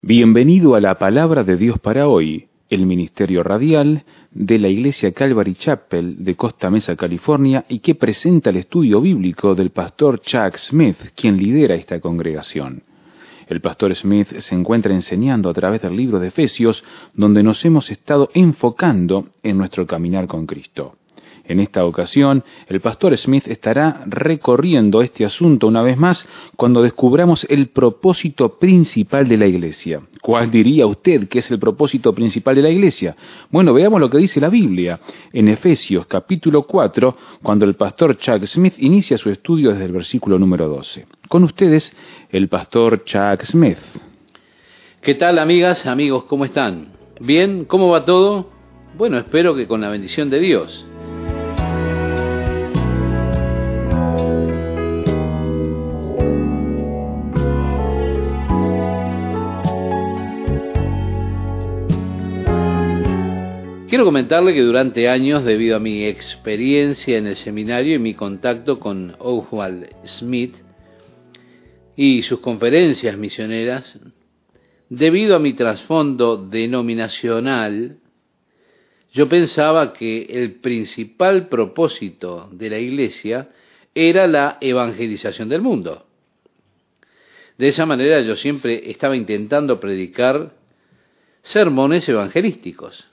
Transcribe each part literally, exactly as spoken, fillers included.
Bienvenido a la Palabra de Dios para hoy, el ministerio radial de la Iglesia Calvary Chapel de Costa Mesa, California, y que presenta el estudio bíblico del pastor Chuck Smith, quien lidera esta congregación. El pastor Smith se encuentra enseñando a través del libro de Efesios, donde nos hemos estado enfocando en nuestro caminar con Cristo. En esta ocasión, el pastor Smith estará recorriendo este asunto una vez más cuando descubramos el propósito principal de la iglesia. ¿Cuál diría usted que es el propósito principal de la iglesia? Bueno, veamos lo que dice la Biblia en Efesios capítulo cuatro, cuando el pastor Chuck Smith inicia su estudio desde el versículo número doce. Con ustedes, el pastor Chuck Smith. ¿Qué tal, amigas, amigos? ¿Cómo están? ¿Bien? ¿Cómo va todo? Bueno, espero que con la bendición de Dios. Quiero comentarle que durante años, debido a mi experiencia en el seminario y mi contacto con Oswald Smith y sus conferencias misioneras, debido a mi trasfondo denominacional, yo pensaba que el principal propósito de la iglesia era la evangelización del mundo. De esa manera yo siempre estaba intentando predicar sermones evangelísticos.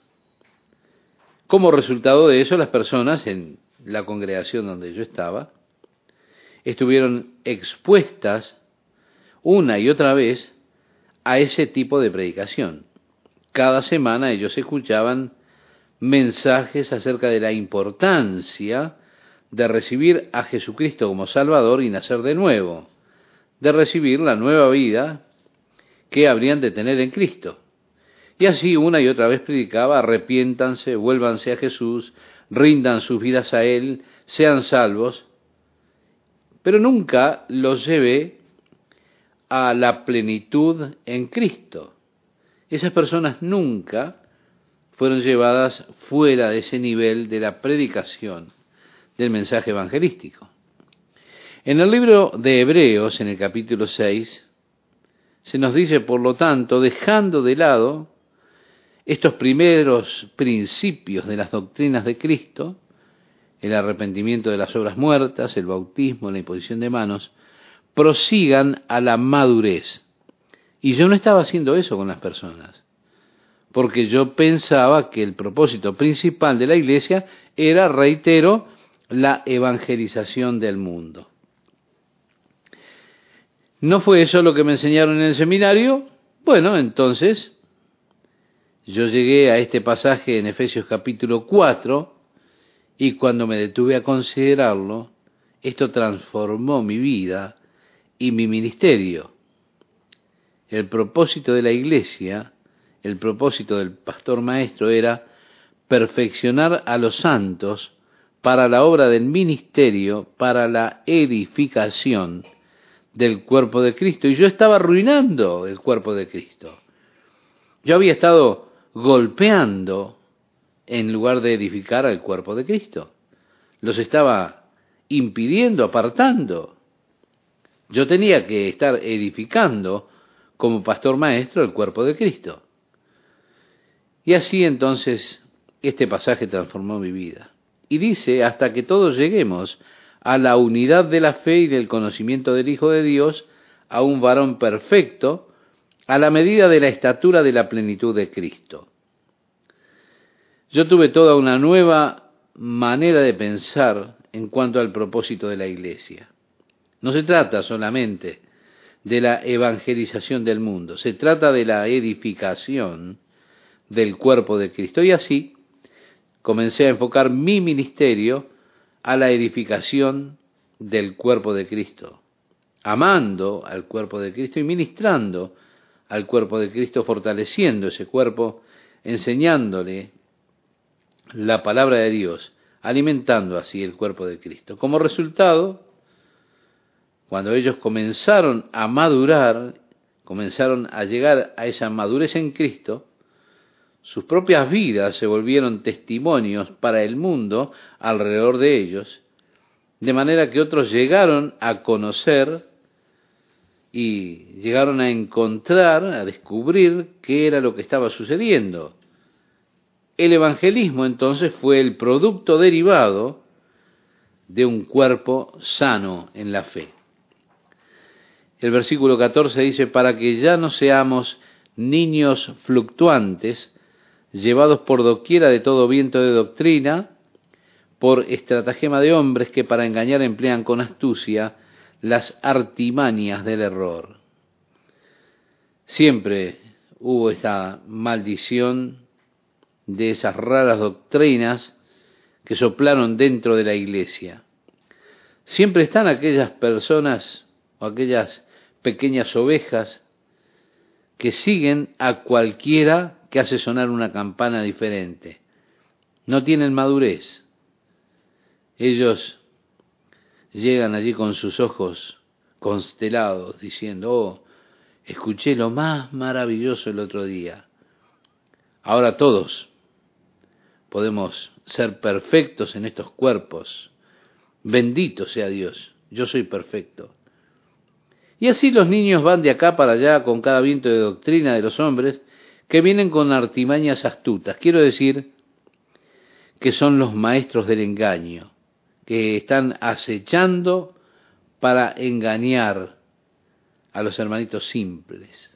Como resultado de eso, las personas en la congregación donde yo estaba estuvieron expuestas una y otra vez a ese tipo de predicación. Cada semana ellos escuchaban mensajes acerca de la importancia de recibir a Jesucristo como Salvador y nacer de nuevo, de recibir la nueva vida que habrían de tener en Cristo. Y así una y otra vez predicaba: arrepiéntanse, vuélvanse a Jesús, rindan sus vidas a Él, sean salvos. Pero nunca los llevé a la plenitud en Cristo. Esas personas nunca fueron llevadas fuera de ese nivel de la predicación del mensaje evangelístico. En el libro de Hebreos, en el capítulo seis, se nos dice, por lo tanto, dejando de lado estos primeros principios de las doctrinas de Cristo, el arrepentimiento de las obras muertas, el bautismo, la imposición de manos, prosigan a la madurez. Y yo no estaba haciendo eso con las personas, porque yo pensaba que el propósito principal de la iglesia era, reitero, la evangelización del mundo. ¿No fue eso lo que me enseñaron en el seminario? Bueno, entonces yo llegué a este pasaje en Efesios capítulo cuatro y cuando me detuve a considerarlo, esto transformó mi vida y mi ministerio. El propósito de la iglesia, el propósito del pastor maestro era perfeccionar a los santos para la obra del ministerio, para la edificación del cuerpo de Cristo. Y yo estaba arruinando el cuerpo de Cristo. Yo había estado golpeando en lugar de edificar al cuerpo de Cristo. Los estaba impidiendo, apartando. Yo tenía que estar edificando como pastor maestro el cuerpo de Cristo. Y así entonces este pasaje transformó mi vida. Y dice, hasta que todos lleguemos a la unidad de la fe y del conocimiento del Hijo de Dios, a un varón perfecto, a la medida de la estatura de la plenitud de Cristo. Yo tuve toda una nueva manera de pensar en cuanto al propósito de la iglesia. No se trata solamente de la evangelización del mundo, se trata de la edificación del cuerpo de Cristo. Y así comencé a enfocar mi ministerio a la edificación del cuerpo de Cristo, amando al cuerpo de Cristo y ministrando al cuerpo de Cristo, fortaleciendo ese cuerpo, enseñándole la palabra de Dios, alimentando así el cuerpo de Cristo. Como resultado, cuando ellos comenzaron a madurar, comenzaron a llegar a esa madurez en Cristo, sus propias vidas se volvieron testimonios para el mundo alrededor de ellos, de manera que otros llegaron a conocer y llegaron a encontrar, a descubrir qué era lo que estaba sucediendo. El evangelismo entonces fue el producto derivado de un cuerpo sano en la fe. El versículo catorce dice, para que ya no seamos niños fluctuantes, llevados por doquiera de todo viento de doctrina, por estratagema de hombres que para engañar emplean con astucia las artimañas del error. Siempre hubo esta maldición de esas raras doctrinas que soplaron dentro de la iglesia. Siempre están aquellas personas o aquellas pequeñas ovejas que siguen a cualquiera que hace sonar una campana diferente. No tienen madurez. Ellos llegan allí con sus ojos constelados diciendo, oh, escuché lo más maravilloso el otro día. Ahora todos podemos ser perfectos en estos cuerpos. Bendito sea Dios, yo soy perfecto. Y así los niños van de acá para allá con cada viento de doctrina de los hombres que vienen con artimañas astutas. Quiero decir que son los maestros del engaño, que están acechando para engañar a los hermanitos simples.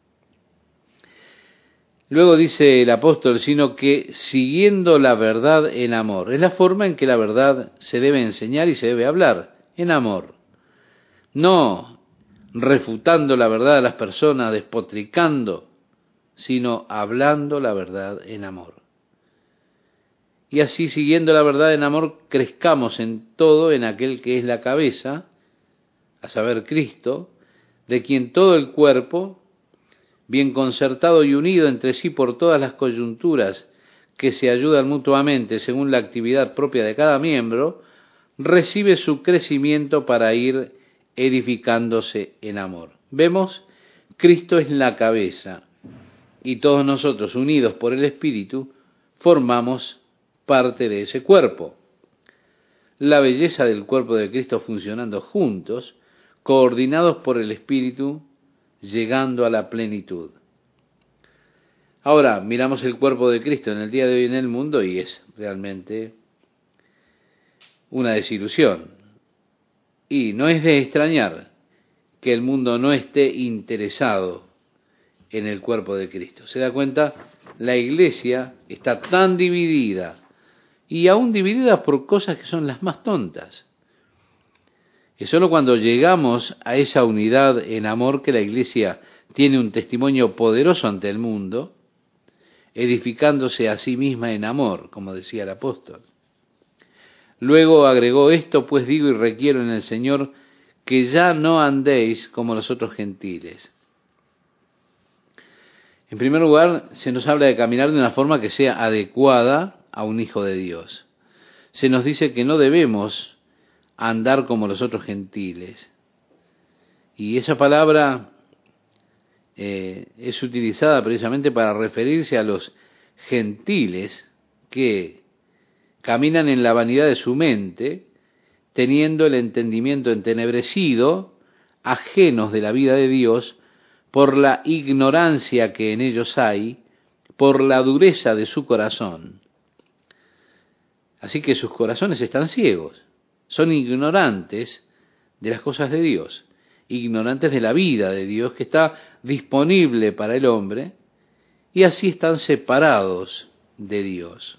Luego dice el apóstol, sino que siguiendo la verdad en amor. Es la forma en que la verdad se debe enseñar y se debe hablar, en amor. No refutando la verdad a las personas, despotricando, sino hablando la verdad en amor. Y así, siguiendo la verdad en amor, crezcamos en todo en aquel que es la cabeza, a saber, Cristo, de quien todo el cuerpo, bien concertado y unido entre sí por todas las coyunturas que se ayudan mutuamente según la actividad propia de cada miembro, recibe su crecimiento para ir edificándose en amor. Vemos, Cristo es la cabeza y todos nosotros, unidos por el Espíritu, formamos parte de ese cuerpo. La belleza del cuerpo de Cristo funcionando juntos, coordinados por el Espíritu, llegando a la plenitud. Ahora, miramos el cuerpo de Cristo en el día de hoy en el mundo y es realmente una desilusión. Y no es de extrañar que el mundo no esté interesado en el cuerpo de Cristo. ¿Se da cuenta? La iglesia está tan dividida y aún dividida por cosas que son las más tontas. Es solo cuando llegamos a esa unidad en amor que la iglesia tiene un testimonio poderoso ante el mundo, edificándose a sí misma en amor, como decía el apóstol. Luego agregó esto, pues digo y requiero en el Señor que ya no andéis como los otros gentiles. En primer lugar, se nos habla de caminar de una forma que sea adecuada a un hijo de Dios. Se nos dice que no debemos andar como los otros gentiles. Y esa palabra eh, es utilizada precisamente para referirse a los gentiles que caminan en la vanidad de su mente, teniendo el entendimiento entenebrecido, ajenos de la vida de Dios, por la ignorancia que en ellos hay, por la dureza de su corazón. Así que sus corazones están ciegos, son ignorantes de las cosas de Dios, ignorantes de la vida de Dios que está disponible para el hombre, y así están separados de Dios.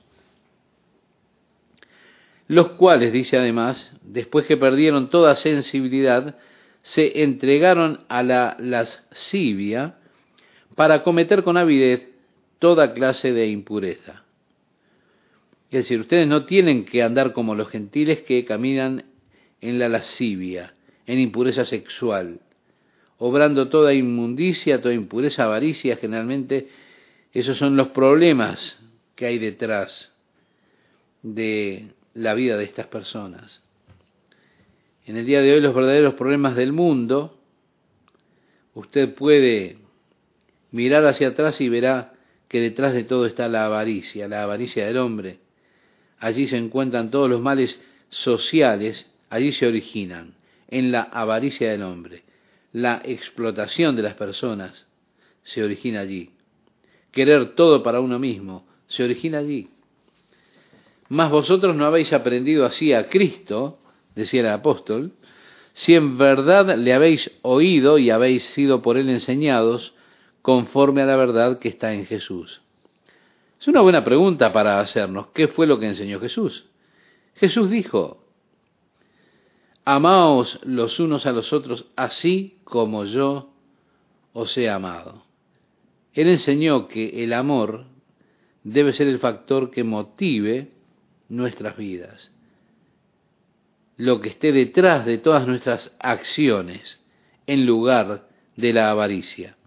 Los cuales, dice además, después que perdieron toda sensibilidad, se entregaron a la lascivia para cometer con avidez toda clase de impureza. Es decir, ustedes no tienen que andar como los gentiles que caminan en la lascivia, en impureza sexual, obrando toda inmundicia, toda impureza, avaricia. Generalmente esos son los problemas que hay detrás de la vida de estas personas. En el día de hoy los verdaderos problemas del mundo, usted puede mirar hacia atrás y verá que detrás de todo está la avaricia, la avaricia del hombre. Allí se encuentran todos los males sociales, allí se originan, en la avaricia del hombre. la explotación de las personas se origina allí. Querer todo para uno mismo se origina allí. Mas vosotros no habéis aprendido así a Cristo, decía el apóstol, si en verdad le habéis oído y habéis sido por él enseñados conforme a la verdad que está en Jesús. Es una buena pregunta para hacernos. ¿Qué fue lo que enseñó Jesús? Jesús dijo, amaos los unos a los otros así como yo os he amado. Él enseñó que el amor debe ser el factor que motive nuestras vidas, lo que esté detrás de todas nuestras acciones, en lugar de la avaricia.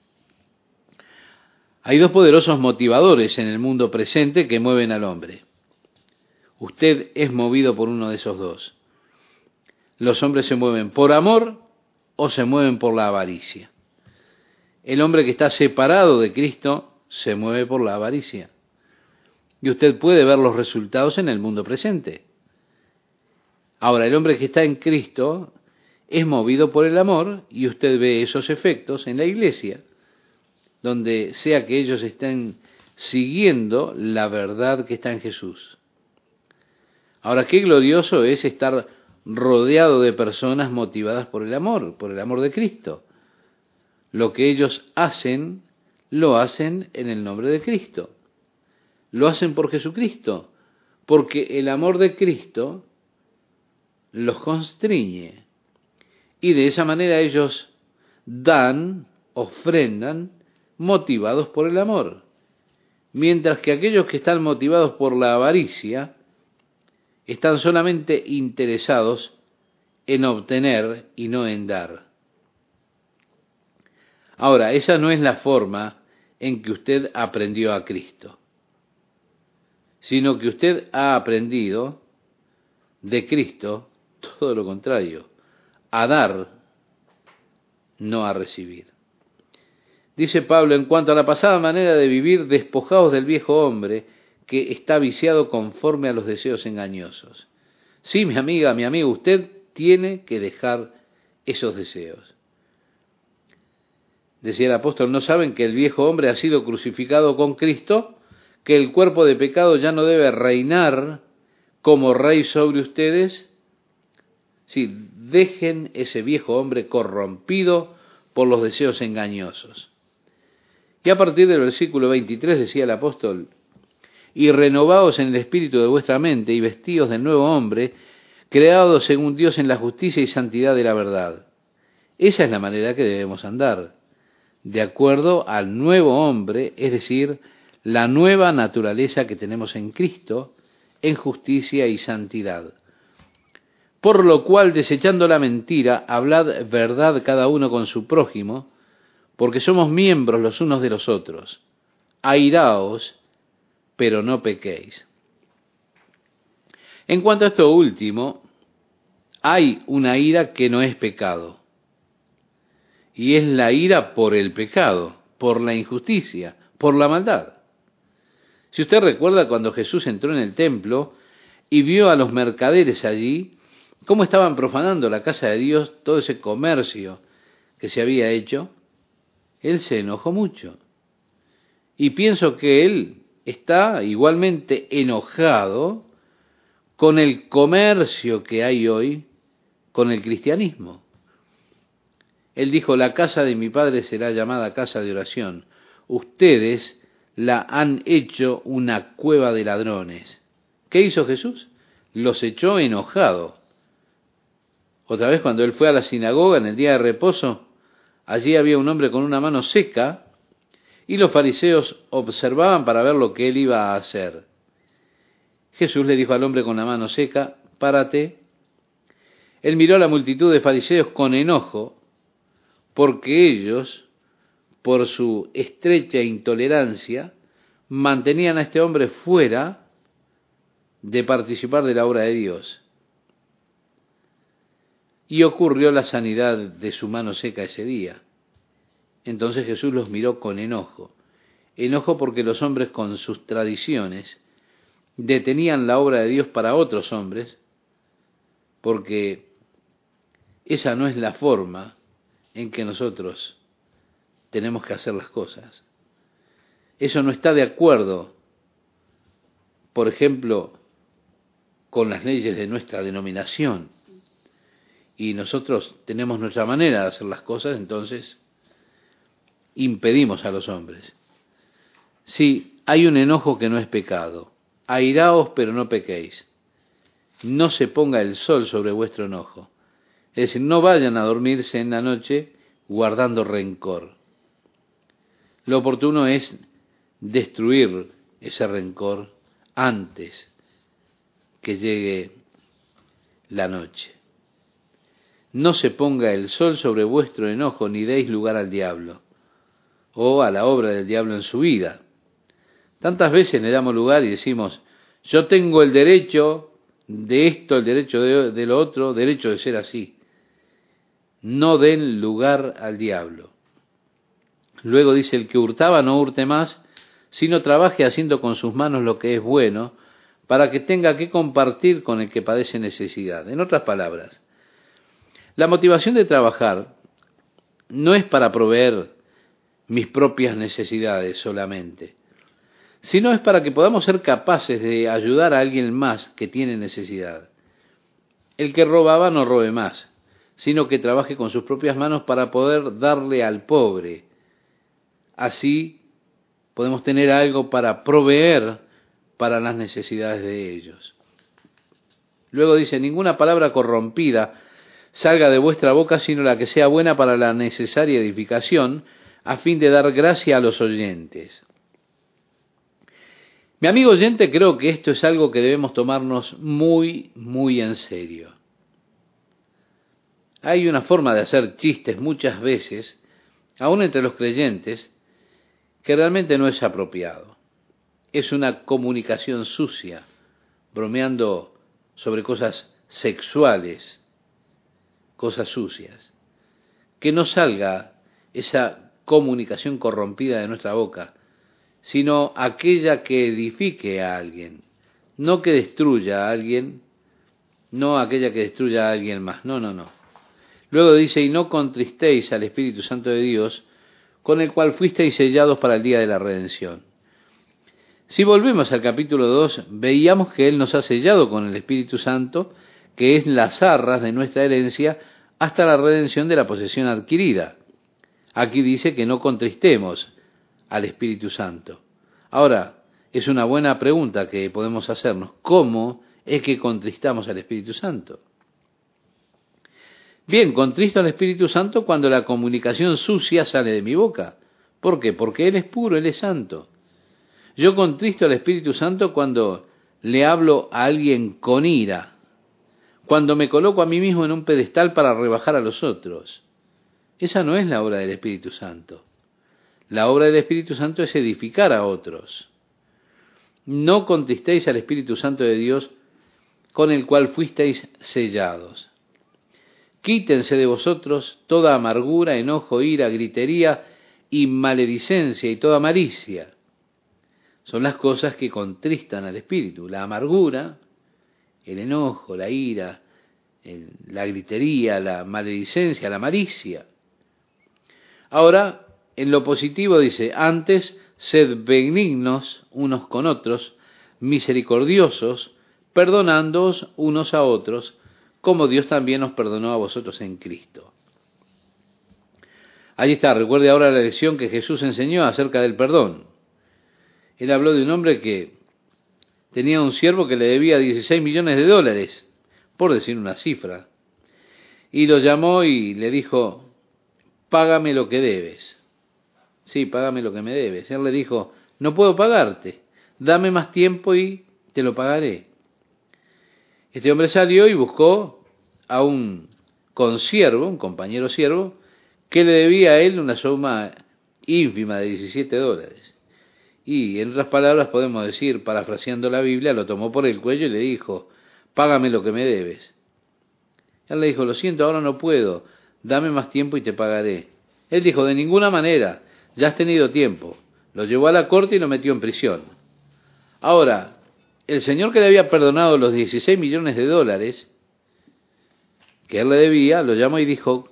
Hay dos poderosos motivadores en el mundo presente que mueven al hombre. Usted es movido por uno de esos dos. Los hombres se mueven por amor o se mueven por la avaricia. El hombre que está separado de Cristo se mueve por la avaricia. Y usted puede ver los resultados en el mundo presente. Ahora, el hombre que está en Cristo es movido por el amor y usted ve esos efectos en la iglesia, donde sea que ellos estén siguiendo la verdad que está en Jesús. Ahora, qué glorioso es estar rodeado de personas motivadas por el amor, por el amor de Cristo. Lo que ellos hacen, lo hacen en el nombre de Cristo. Lo hacen por Jesucristo, porque el amor de Cristo los constriñe. Y de esa manera ellos dan, ofrendan, motivados por el amor. Mientras que aquellos que están motivados por la avaricia están solamente interesados en obtener y no en dar. Ahora, esa no es la forma en que usted aprendió a Cristo, sino que usted ha aprendido de Cristo todo lo contrario, a dar, no a recibir. Dice Pablo, en cuanto a la pasada manera de vivir, despojaos del viejo hombre que está viciado conforme a los deseos engañosos. Sí, mi amiga, mi amigo, usted tiene que dejar esos deseos. Decía el apóstol, ¿no saben que el viejo hombre ha sido crucificado con Cristo? ¿Que el cuerpo de pecado ya no debe reinar como rey sobre ustedes? Sí, dejen ese viejo hombre corrompido por los deseos engañosos. Y a partir del versículo veintitrés decía el apóstol, y renovaos en el espíritu de vuestra mente y vestíos del nuevo hombre, creado según Dios en la justicia y santidad de la verdad. Esa es la manera que debemos andar, de acuerdo al nuevo hombre, es decir, la nueva naturaleza que tenemos en Cristo, en justicia y santidad. Por lo cual, desechando la mentira, hablad verdad cada uno con su prójimo, porque somos miembros los unos de los otros. Airaos, pero no pequéis. En cuanto a esto último, hay una ira que no es pecado, y es la ira por el pecado, por la injusticia, por la maldad. Si usted recuerda cuando Jesús entró en el templo y vio a los mercaderes allí, cómo estaban profanando la casa de Dios, todo ese comercio que se había hecho, él se enojó mucho. Y pienso que él está igualmente enojado con el comercio que hay hoy con el cristianismo. Él dijo, la casa de mi padre será llamada casa de oración. Ustedes la han hecho una cueva de ladrones. ¿Qué hizo Jesús? Los echó enojado. Otra vez cuando él fue a la sinagoga en el día de reposo, allí había un hombre con una mano seca y los fariseos observaban para ver lo que él iba a hacer. Jesús le dijo al hombre con la mano seca, párate. Él miró a la multitud de fariseos con enojo, porque ellos, por su estrecha intolerancia, mantenían a este hombre fuera de participar de la obra de Dios. Y ocurrió la sanidad de su mano seca ese día. Entonces Jesús los miró con enojo. Enojo porque los hombres con sus tradiciones detenían la obra de Dios para otros hombres, porque esa no es la forma en que nosotros tenemos que hacer las cosas. Eso no está de acuerdo, por ejemplo, con las leyes de nuestra denominación. Y nosotros tenemos nuestra manera de hacer las cosas, entonces impedimos a los hombres. Sí, hay un enojo que no es pecado. Airaos, pero no pequéis. No se ponga el sol sobre vuestro enojo. Es decir, no vayan a dormirse en la noche guardando rencor. Lo oportuno es destruir ese rencor antes que llegue la noche. No se ponga el sol sobre vuestro enojo, ni deis lugar al diablo, o a la obra del diablo en su vida. Tantas veces le damos lugar y decimos, yo tengo el derecho de esto, el derecho de, de lo otro, derecho de ser así. No den lugar al diablo. Luego dice, el que hurtaba no hurte más, sino trabaje haciendo con sus manos lo que es bueno, para que tenga que compartir con el que padece necesidad. En otras palabras, la motivación de trabajar no es para proveer mis propias necesidades solamente, sino es para que podamos ser capaces de ayudar a alguien más que tiene necesidad. El que robaba no robe más, sino que trabaje con sus propias manos para poder darle al pobre. Así podemos tener algo para proveer para las necesidades de ellos. Luego dice, ninguna palabra corrompida salga de vuestra boca, sino la que sea buena para la necesaria edificación, a fin de dar gracia a los oyentes. Mi amigo oyente, creo que esto es algo que debemos tomarnos muy, muy en serio. Hay una forma de hacer chistes muchas veces, aún entre los creyentes, que realmente no es apropiado. Es una comunicación sucia, bromeando sobre cosas sexuales, cosas sucias. Que no salga esa comunicación corrompida de nuestra boca, sino aquella que edifique a alguien, no que destruya a alguien, no aquella que destruya a alguien más, no, no, no. Luego dice, y no contristéis al Espíritu Santo de Dios, con el cual fuisteis sellados para el día de la redención. Si volvemos al capítulo dos, veíamos que Él nos ha sellado con el Espíritu Santo, que es las arras de nuestra herencia, hasta la redención de la posesión adquirida. Aquí dice que no contristemos al Espíritu Santo. Ahora, es una buena pregunta que podemos hacernos. ¿Cómo es que contristamos al Espíritu Santo? Bien, contristo al Espíritu Santo cuando la comunicación sucia sale de mi boca. ¿Por qué? Porque Él es puro, Él es santo. Yo contristo al Espíritu Santo cuando le hablo a alguien con ira, cuando me coloco a mí mismo en un pedestal para rebajar a los otros. Esa no es la obra del Espíritu Santo. La obra del Espíritu Santo es edificar a otros. No contristéis al Espíritu Santo de Dios, con el cual fuisteis sellados. Quítense de vosotros toda amargura, enojo, ira, gritería y maledicencia y toda malicia. Son las cosas que contristan al Espíritu. La amargura, el enojo, la ira, el, la gritería, la maledicencia, la malicia. Ahora, en lo positivo dice, antes, sed benignos unos con otros, misericordiosos, perdonándoos unos a otros, como Dios también os perdonó a vosotros en Cristo. Ahí está, recuerde ahora la lección que Jesús enseñó acerca del perdón. Él habló de un hombre que tenía un siervo que le debía dieciséis millones de dólares, por decir una cifra, y lo llamó y le dijo, págame lo que debes. Sí, págame lo que me debes. Él le dijo, no puedo pagarte, dame más tiempo y te lo pagaré. Este hombre salió y buscó a un consiervo, un compañero siervo, que le debía a él una suma ínfima de diecisiete dólares. Y en otras palabras podemos decir, parafraseando la Biblia, lo tomó por el cuello y le dijo, págame lo que me debes. Él le dijo, lo siento, ahora no puedo, dame más tiempo y te pagaré. Él dijo, de ninguna manera, ya has tenido tiempo. Lo llevó a la corte y lo metió en prisión. Ahora, el señor que le había perdonado los dieciséis millones de dólares que él le debía, lo llamó y dijo,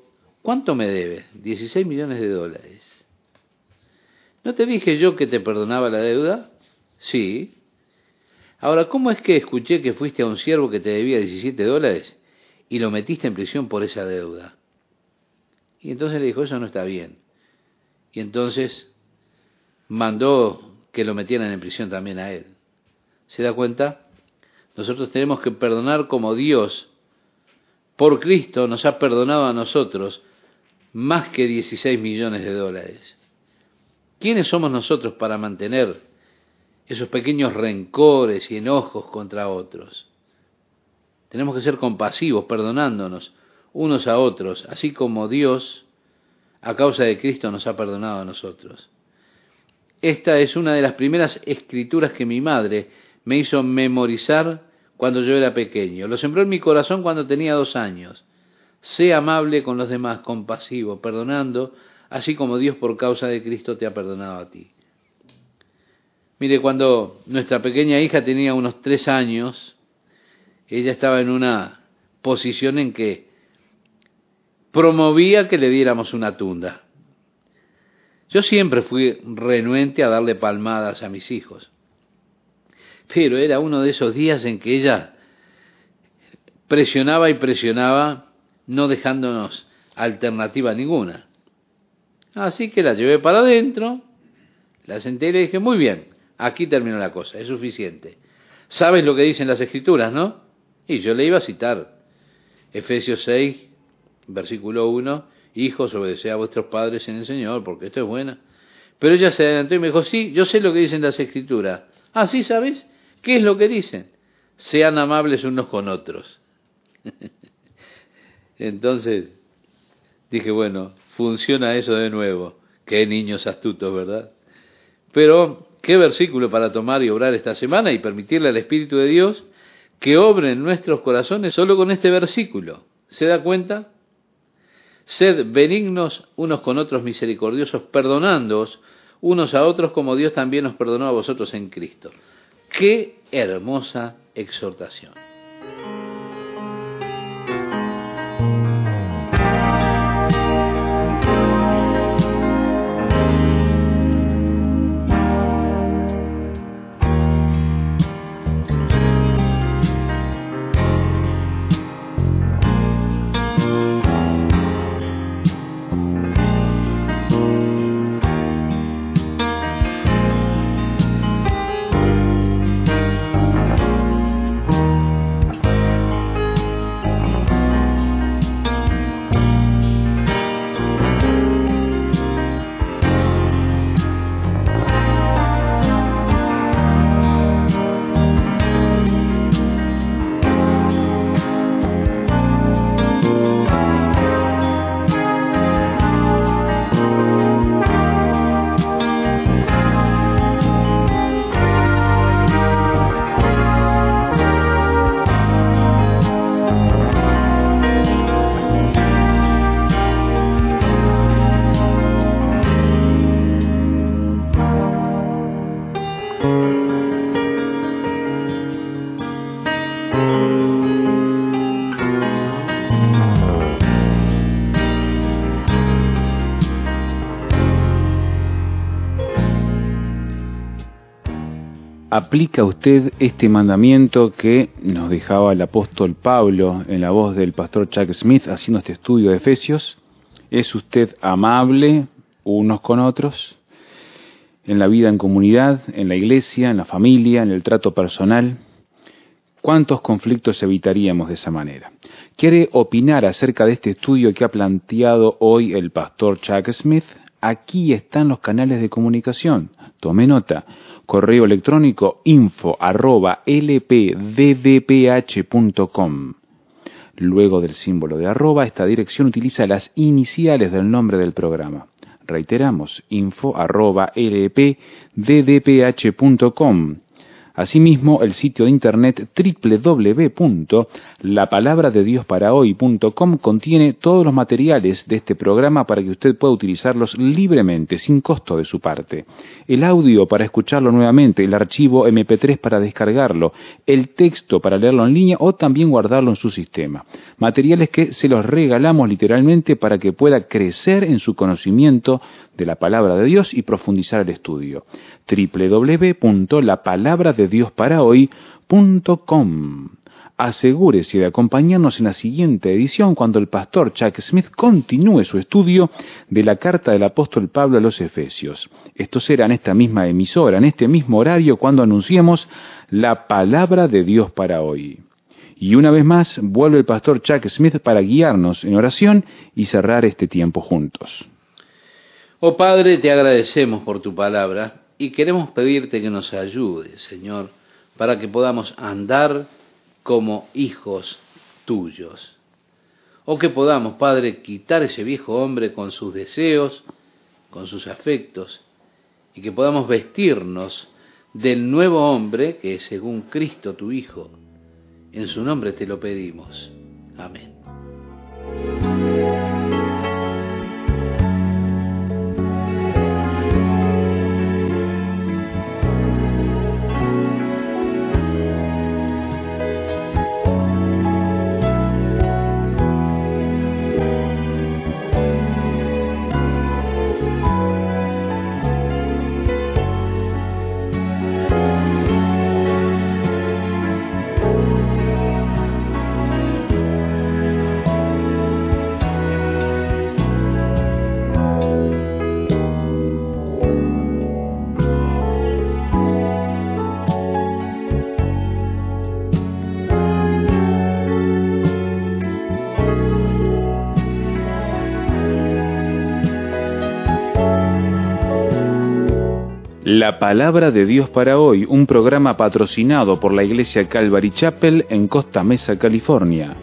¿cuánto me debes? dieciséis millones de dólares. ¿No te dije yo que te perdonaba la deuda? Sí. Ahora, ¿cómo es que escuché que fuiste a un siervo que te debía diecisiete dólares y lo metiste en prisión por esa deuda? Y entonces le dijo, eso no está bien. Y entonces mandó que lo metieran en prisión también a él. ¿Se da cuenta? Nosotros tenemos que perdonar como Dios, por Cristo, nos ha perdonado a nosotros más que dieciséis millones de dólares. ¿Quiénes somos nosotros para mantener esos pequeños rencores y enojos contra otros? Tenemos que ser compasivos, perdonándonos unos a otros, así como Dios, a causa de Cristo, nos ha perdonado a nosotros. Esta es una de las primeras escrituras que mi madre me hizo memorizar cuando yo era pequeño. Lo sembró en mi corazón cuando tenía dos años. Sé amable con los demás, compasivo, perdonando, así como Dios por causa de Cristo te ha perdonado a ti. Mire, cuando nuestra pequeña hija tenía unos tres años, ella estaba en una posición en que promovía que le diéramos una tunda. Yo siempre fui renuente a darle palmadas a mis hijos, pero era uno de esos días en que ella presionaba y presionaba, no dejándonos alternativa ninguna. Así que la llevé para adentro, la senté y le dije, muy bien, aquí terminó la cosa, es suficiente. ¿Sabes lo que dicen las Escrituras, no? Y yo le iba a citar Efesios seis, versículo uno, hijos, obedeced a vuestros padres en el Señor, porque esto es bueno. Pero ella se adelantó y me dijo, sí, yo sé lo que dicen las Escrituras. Ah, ¿sí sabes? ¿Qué es lo que dicen? Sean amables unos con otros. Entonces dije, bueno, funciona eso de nuevo. Qué niños astutos, ¿verdad? Pero, ¿qué versículo para tomar y obrar esta semana y permitirle al Espíritu de Dios que obre en nuestros corazones solo con este versículo? ¿Se da cuenta? Sed benignos unos con otros, misericordiosos, perdonándoos unos a otros como Dios también os perdonó a vosotros en Cristo. ¡Qué hermosa exhortación! ¿Aplica usted este mandamiento que nos dejaba el apóstol Pablo en la voz del pastor Chuck Smith haciendo este estudio de Efesios? ¿Es usted amable unos con otros? En la vida en comunidad, en la iglesia, en la familia, en el trato personal. ¿Cuántos conflictos evitaríamos de esa manera? ¿Quiere opinar acerca de este estudio que ha planteado hoy el pastor Chuck Smith? Aquí están los canales de comunicación. Tome nota. Correo electrónico info arroba lpddph punto com. Luego del símbolo de arroba, esta dirección utiliza las iniciales del nombre del programa. Reiteramos, info arroba lpddph punto com. Asimismo, el sitio de internet doble u doble u doble u punto la palabra de dios para hoy punto com contiene todos los materiales de este programa para que usted pueda utilizarlos libremente, sin costo de su parte. El audio para escucharlo nuevamente, el archivo eme pe tres para descargarlo, el texto para leerlo en línea o también guardarlo en su sistema. Materiales que se los regalamos literalmente para que pueda crecer en su conocimiento de la palabra de Dios y profundizar el estudio. doble u doble u doble u punto la palabra de dios para hoy punto com. Asegúrese de acompañarnos en la siguiente edición cuando el pastor Chuck Smith continúe su estudio de la carta del apóstol Pablo a los Efesios. Esto será en esta misma emisora, en este mismo horario, cuando anunciemos la palabra de Dios para hoy. Y una vez más, vuelve el pastor Chuck Smith para guiarnos en oración y cerrar este tiempo juntos. Oh Padre, te agradecemos por tu palabra y queremos pedirte que nos ayudes, Señor, para que podamos andar como hijos tuyos. O que podamos, Padre, quitar ese viejo hombre con sus deseos, con sus afectos, y que podamos vestirnos del nuevo hombre que es según Cristo tu Hijo. En su nombre te lo pedimos. Amén. La palabra de Dios para hoy, un programa patrocinado por la Iglesia Calvary Chapel en Costa Mesa, California.